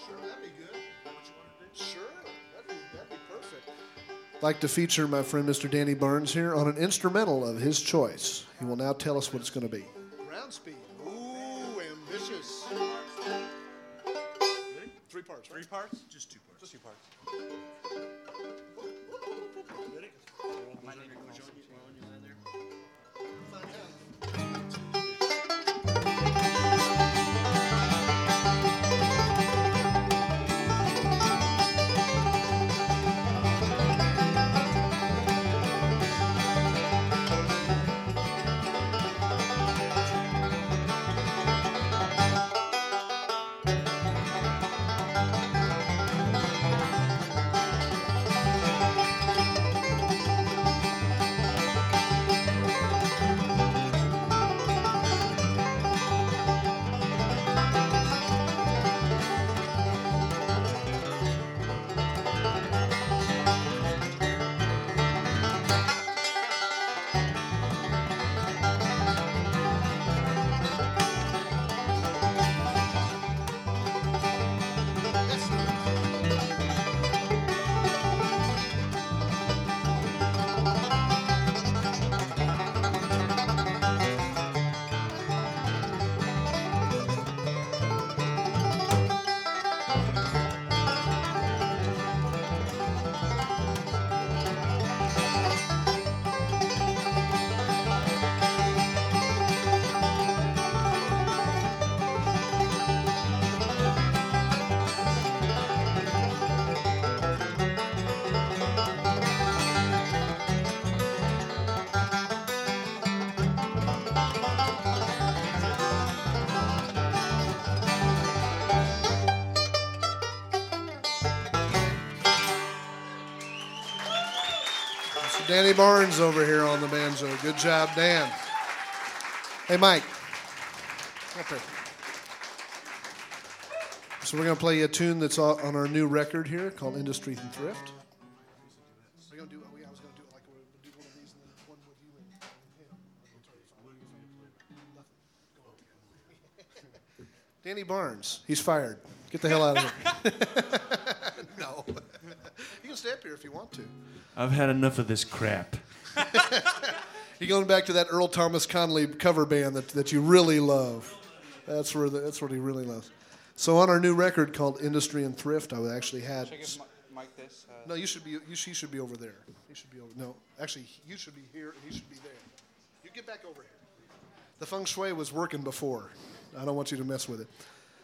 Sure, that'd be good. Is that what you want to do? Sure, that'd be perfect. I'd like to feature my friend Mr. Danny Barnes here on an instrumental of his choice. He will now tell us what it's going to be. Ground speed. Ooh, ambitious. Ready? 3 parts, right? 3 parts? Just 2 parts. Just 2 parts. Ready? I might need to join you when you land there. Find out. Danny Barnes over here on the banjo. Good job, Dan. Hey, Mike. Up there. So we're going to play you a tune that's on our new record here called Industry and Thrift. We're going to do, I was going to do it like we'll do one of these and then one with you and him. Danny Barnes. He's fired. Get the hell out of here. No. You can stay up here if you want to. I've had enough of this crap. You're going back to that Earl Thomas Conley cover band that you really love. That's what he really loves. So on our new record called Industry and Thrift, I actually had. Should I give Mike this? No, you should be. He should be over there. He should be over. No, actually, you should be here and he should be there. You get back over here. The feng shui was working before. I don't want you to mess with it.